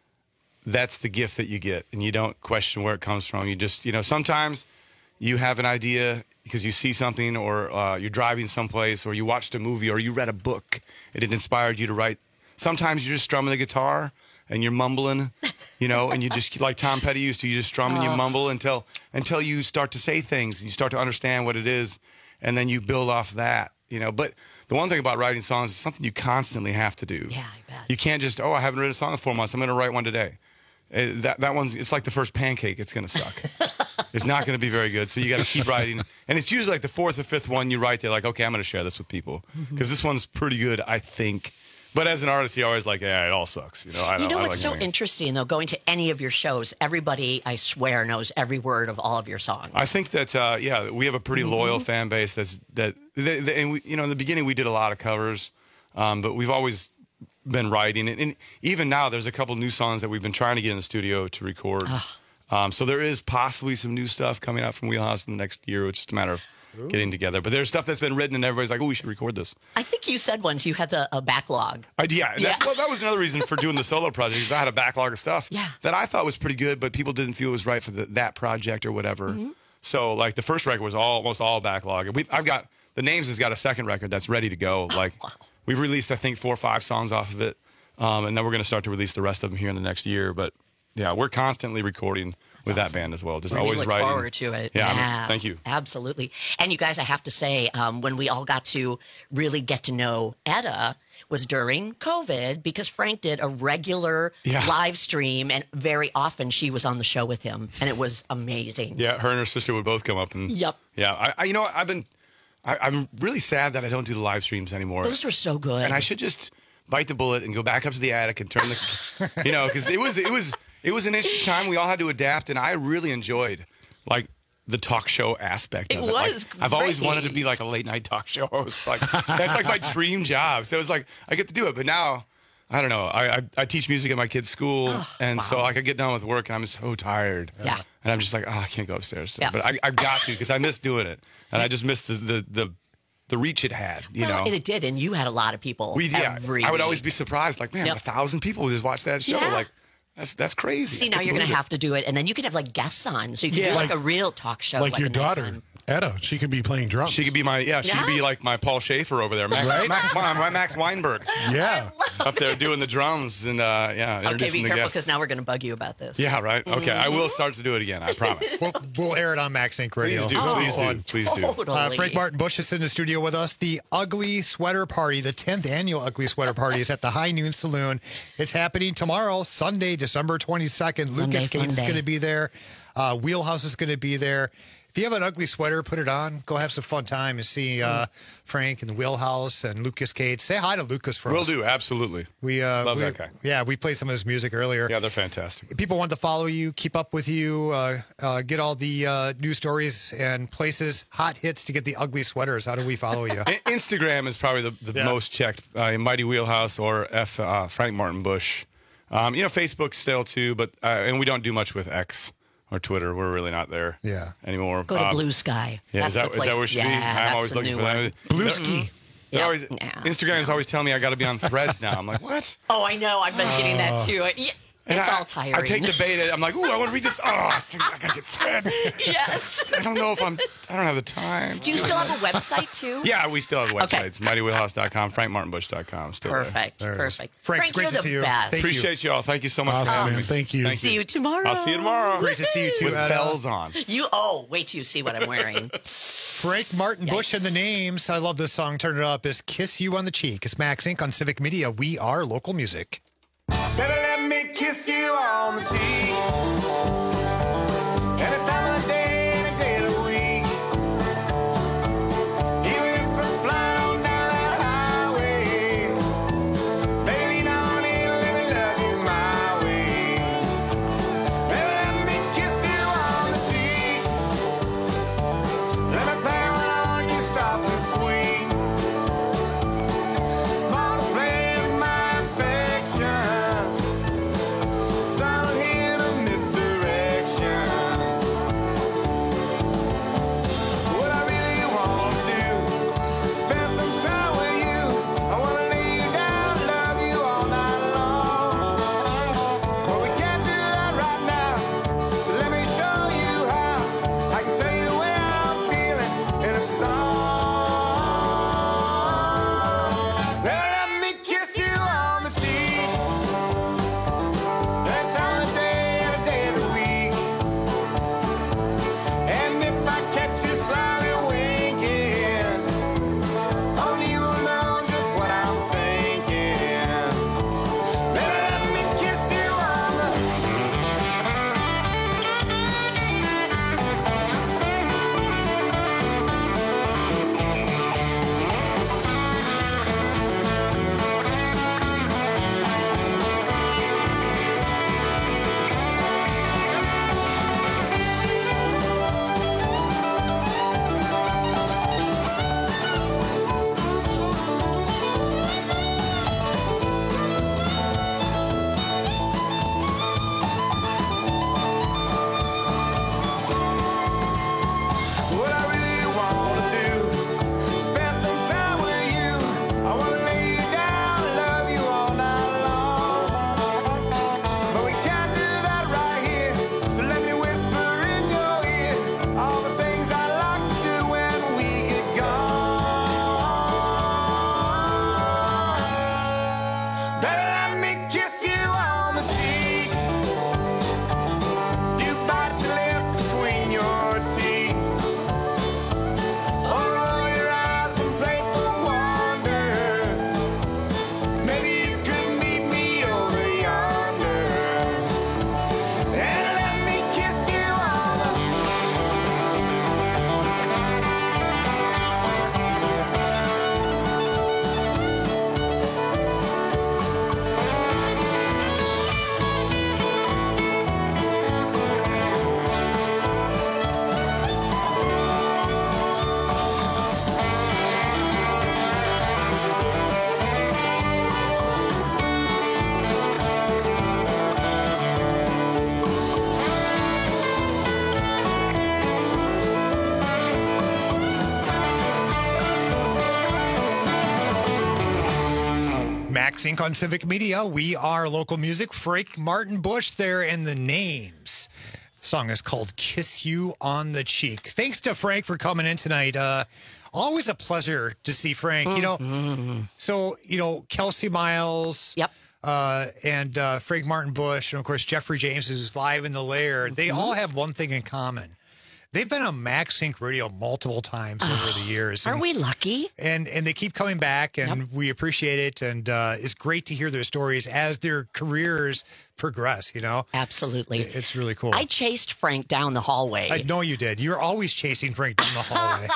That's the gift that you get, and you don't question where it comes from. You just, sometimes you have an idea because you see something, or you're driving someplace, or you watched a movie, or you read a book, and it inspired you to write. Sometimes you're just strumming the guitar, and you're mumbling, and you just, like Tom Petty used to, you just strum and you mumble until you start to say things, and you start to understand what it is, and then you build off that, But the one thing about writing songs is something you constantly have to do. Yeah, I bet. You can't just, I haven't written a song in 4 months, I'm going to write one today. That one's, it's like the first pancake. It's going to suck. It's not going to be very good. So you got to keep writing. And it's usually like the fourth or fifth one you write, they're like, okay, I'm going to share this with people. Because this one's pretty good, I think. But as an artist, you're always like, yeah, it all sucks. What's so interesting, though, going to any of your shows, everybody, I swear, knows every word of all of your songs. I think that, we have a pretty loyal fan base and we, in the beginning, we did a lot of covers, but we've always been writing, and even now there's a couple new songs that we've been trying to get in the studio to record. So there is possibly some new stuff coming out from Wheelhouse in the next year. It's just a matter of getting together. But there's stuff that's been written, and everybody's like, "Oh, we should record this." I think you said once you had a backlog. Well, that was another reason for doing the solo project. Is I had a backlog of stuff that I thought was pretty good, but people didn't feel it was right for that project or whatever. So, like, the first record was almost all backlog. And I've got the Names has got a second record that's ready to go. Like. We've released, I think, 4 or 5 songs off of it, and then we're going to start to release the rest of them here in the next year. But, yeah, we're constantly recording with that band as well. Just always look writing. Forward to it. Yeah. Thank you. Absolutely. And you guys, I have to say, when we all got to really get to know Etta was during COVID, because Frank did a regular live stream, and very often she was on the show with him, and it was amazing. Yeah, her and her sister would both come up. And Yep. Yeah, I'm really sad that I don't do the live streams anymore. Those were so good. And I should just bite the bullet and go back up to the attic and turn the, because it was an interesting time. We all had to adapt, and I really enjoyed, like, the talk show aspect of it. Was great. I've always wanted to be like a late night talk show host. Like, that's like my dream job. So it's like, I get to do it. But now, I don't know. I teach music at my kid's school. So like I get done with work and I'm so tired. Yeah. And I'm just like, I can't go upstairs. So, but I've got to, because I miss doing it. And I just miss the reach it had, And it did, and you had a lot of people every I would day. always be surprised, like, man, 1,000 people would just watch that show. Yeah. Like, that's crazy. See, now you're going to have to do it, and then you could have, like, guests on, so you could do, like, a real talk show. Like your at daughter, nighttime. Etta. She could be playing drums. She could be she could be like my Paul Schaefer over there. Max Weinberg. Yeah. Up there doing the drums and, Okay, introducing be the careful, guests. because now we're going to bug you about this. Yeah, right. Okay, I will start to do it again. I promise. We'll air it on Max Inc. Radio. Please do. Totally. Frank Martin Bush is in the studio with us. The Ugly Sweater Party, the 10th annual Ugly Sweater Party, is at the High Noon Saloon. It's happening tomorrow, Sunday, December 22nd. Lucas Cates is going to be there. Wheelhouse is going to be there. If you have an ugly sweater, put it on. Go have some fun time and see Frank and the Wheelhouse and Lucas Cates. Say hi to Lucas for us. Will do, absolutely. We love that guy. Yeah, we played some of his music earlier. Yeah, they're fantastic. If people want to follow you, keep up with you, get all the news stories and places, hot hits to get the ugly sweaters. How do we follow you? Instagram is probably the most checked. Mighty Wheelhouse or Frank Martin Bush. Facebook still too, but and we don't do much with X or Twitter. We're really not there anymore. Go to Blue Sky. Yeah, that's is that where we should be? I'm always looking for that. Blue Ski. Instagram's always telling me I got to be on Threads now. I'm like, what? Oh, I know. I've been getting that too. It's all tiring. I take the beta. I'm like, ooh, I want to read this. Oh, I got to get Threads. Yes. I don't know if I don't have the time. Do you still have a website too? Yeah, we still have websites. MightyWheelhouse.com, FrankMartinBush.com. Still perfect. there. Perfect. Frank, great to see you. Appreciate you all. Thank you so much for having me. Thank you. See you tomorrow. I'll see you tomorrow. Great to see you too. With bells on. Wait till you see what I'm wearing. Frank Martin Bush and the Names. I love this song. Turn it up. Is Kiss You on the Cheek. It's Max Inc. on Civic Media. We are local music. Better let me kiss you on the cheek. Any time of the day, any day of the week. Even if we're flying on down that highway. Baby, now let me love you my way. Better let me kiss you on the cheek. Let me pound on you soft and sweet. Small display of my affection. Max Inc. on Civic Media. We are local music. Frank Martin Bush there in the names. The song is called Kiss You on the Cheek. Thanks to Frank for coming in tonight. Always a pleasure to see Frank. You know, so, you know, Kelsey Miles. Yep. And Frank Martin Bush, and of course, Jeffrey James, who's live in the lair. They all have one thing in common. They've been on Max Inc. Radio multiple times over the years. Are we lucky? And they keep coming back, and we appreciate it. And it's great to hear their stories as their careers progress, you know? Absolutely. It's really cool. I chased Frank down the hallway. I know you did. You're always chasing Frank down the hallway.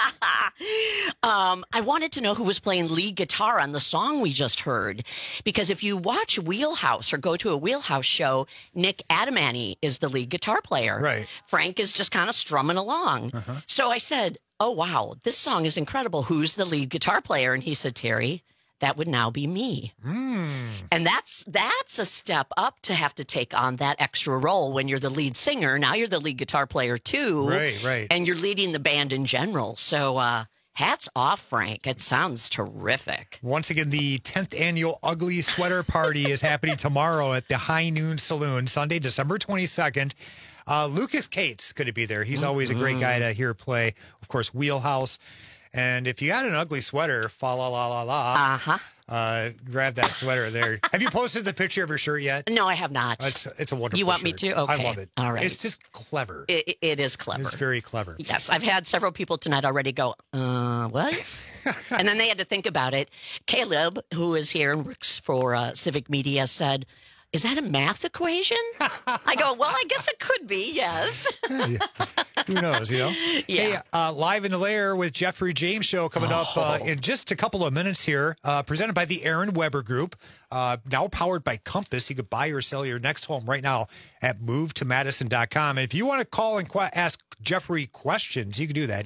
I wanted to know who was playing lead guitar on the song we just heard. Because if you watch Wheelhouse or go to a Wheelhouse show, Nick Adamany is the lead guitar player. Right. Frank is just kind of strumming along. So I said, oh, wow, this song is incredible. Who's the lead guitar player? And he said, Terry, that would now be me. And that's a step up to have to take on that extra role when you're the lead singer. Now you're the lead guitar player too. Right. And you're leading the band in general. So hats off, Frank. It sounds terrific. Once again, the 10th annual Ugly Sweater Party is happening tomorrow at the High Noon Saloon, Sunday, December 22nd. Lucas Cates going to be there. He's always a great guy to hear play. Of course, Wheelhouse. And if you got an ugly sweater, fa la la la la, grab that sweater there. Have you posted the picture of your shirt yet? No, I have not. It's a wonderful You want shirt. me to? Okay. I love it. All right. It's just clever. It is clever. It's very clever. Yes, I've had several people tonight already go, what? And then they had to think about it. Caleb, who is here and works for Civic Media, said, is that a math equation? I go, well, I guess it could be, yes. Who knows, you know? Yeah. Hey, Live in the Lair with Jeffrey James show coming up in just a couple of minutes here, presented by the Aaron Weber Group, now powered by Compass. You could buy or sell your next home right now at movetomadison.com. And if you want to call and ask Jeffrey questions, you can do that,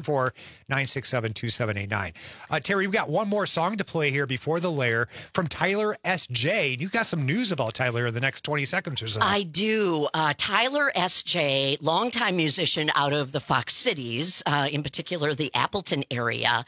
844-967-2789. Terry, we've got one more song to play here before the Lair from Tyler S.J. You've got some news about Tyler in the next 20 seconds or so. I do. Tyler S.J., longtime musician out of the Fox Cities, in particular the Appleton area.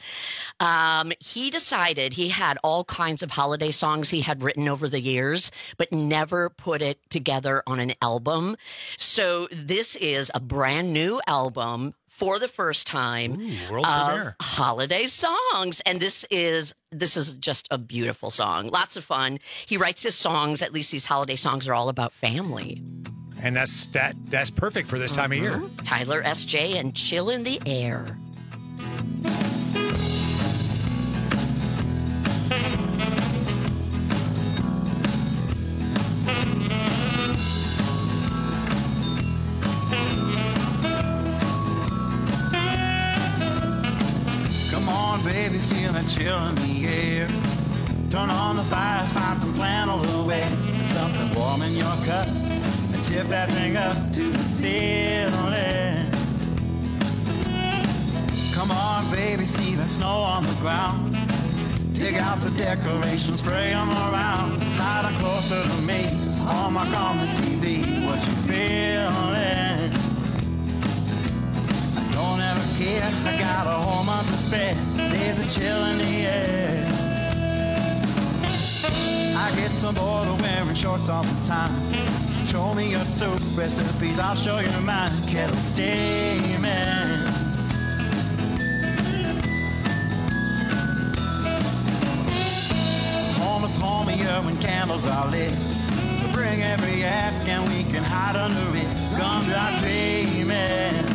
He decided he had all kinds of holiday songs he had written over the years, but never put it together on an album. So this is a brand new album for the first time. World premiere. Holiday songs. And this is just a beautiful song. Lots of fun. He writes his songs, at least these holiday songs are all about family. And that's perfect for this time of year. Tyler S.J. and Chill in the Air. Baby, feel that chill in the air. Turn on the fire, find some flannel away. Something warm in your cup, and tip that thing up to the ceiling. Come on, baby, see the snow on the ground. Dig out the decorations, spray them around. Slide them closer to me, hallmark on the TV. What you feeling? Don't ever care, I got a whole month to spare. There's a chill in the air. I get so bored of wearing shorts all the time. Show me your soup recipes, I'll show you mine. Kettle steaming. Home is homier when candles are lit. So bring every act and we can hide under it. Gumdrop dreaming.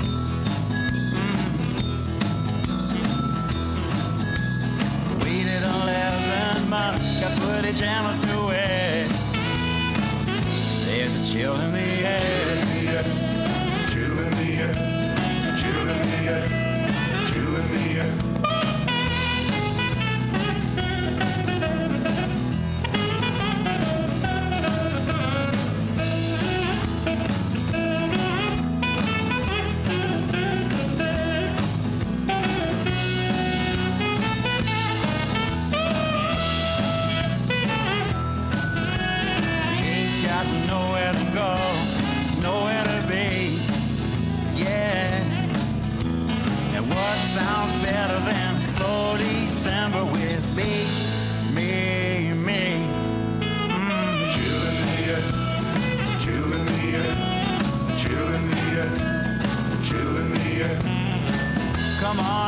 Waited 11 months, got footage and to it. There's a chill in the air. Chill in the air. Chill in the air. Chill in the air. Nowhere to go.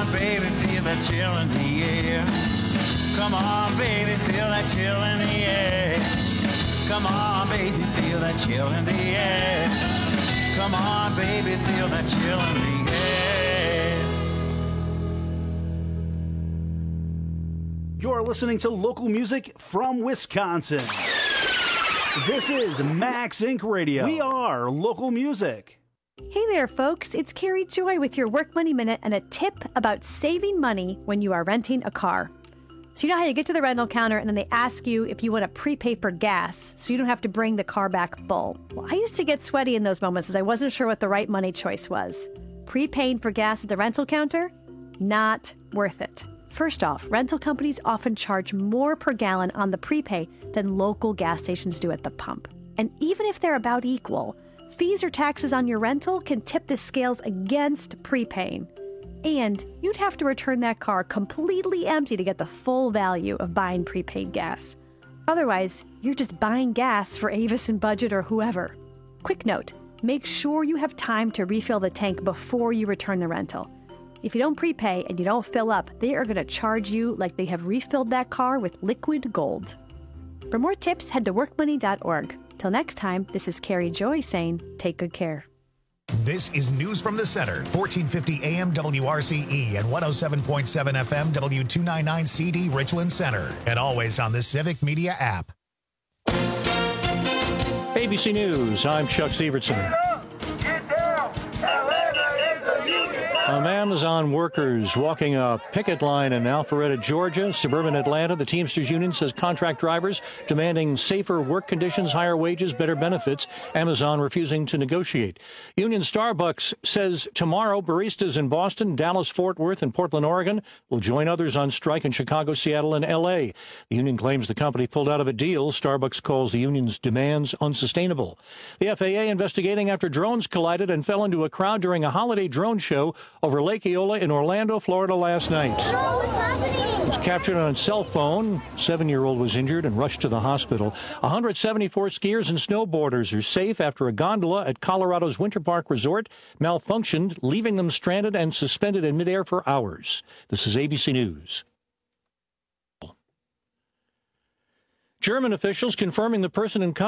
on, baby, feel that chill in the air. Come on, baby, feel that chill in the air. Come on, baby, feel that chill in the air. Come on, baby, feel that chill in the air. You're listening to local music from Wisconsin. This is Max Inc. Radio. We are local music. Hey there, folks. It's Carrie Joy with your Work Money Minute and a tip about saving money when you are renting a car. So you know how you get to the rental counter and then they ask you if you want to prepay for gas so you don't have to bring the car back full. Well, I used to get sweaty in those moments as I wasn't sure what the right money choice was. Prepaying for gas at the rental counter? Not worth it. First off, rental companies often charge more per gallon on the prepay than local gas stations do at the pump. And even if they're about equal, fees or taxes on your rental can tip the scales against prepaying. And you'd have to return that car completely empty to get the full value of buying prepaid gas. Otherwise, you're just buying gas for Avis and Budget or whoever. Quick note, make sure you have time to refill the tank before you return the rental. If you don't prepay and you don't fill up, they are going to charge you like they have refilled that car with liquid gold. For more tips, head to workmoney.org. Till next time, this is Carrie Joy saying, take good care. This is News from the Center, 1450 AM WRCE and 107.7 FM W299 CD Richland Center, and always on the Civic Media app. ABC News, I'm Chuck Sievertson. Amazon workers walking a picket line in Alpharetta, Georgia, suburban Atlanta. The Teamsters Union says contract drivers demanding safer work conditions, higher wages, better benefits. Amazon refusing to negotiate. Union Starbucks says tomorrow baristas in Boston, Dallas, Fort Worth, and Portland, Oregon will join others on strike in Chicago, Seattle, and L.A. The union claims the company pulled out of a deal. Starbucks calls the union's demands unsustainable. The FAA investigating after drones collided and fell into a crowd during a holiday drone show over Lake Eola in Orlando, Florida last night. It was captured on a cell phone. 7-year-old was injured and rushed to the hospital. 174 skiers and snowboarders are safe after a gondola at Colorado's Winter Park Resort malfunctioned, leaving them stranded and suspended in midair for hours. This is ABC News. German officials confirming the person in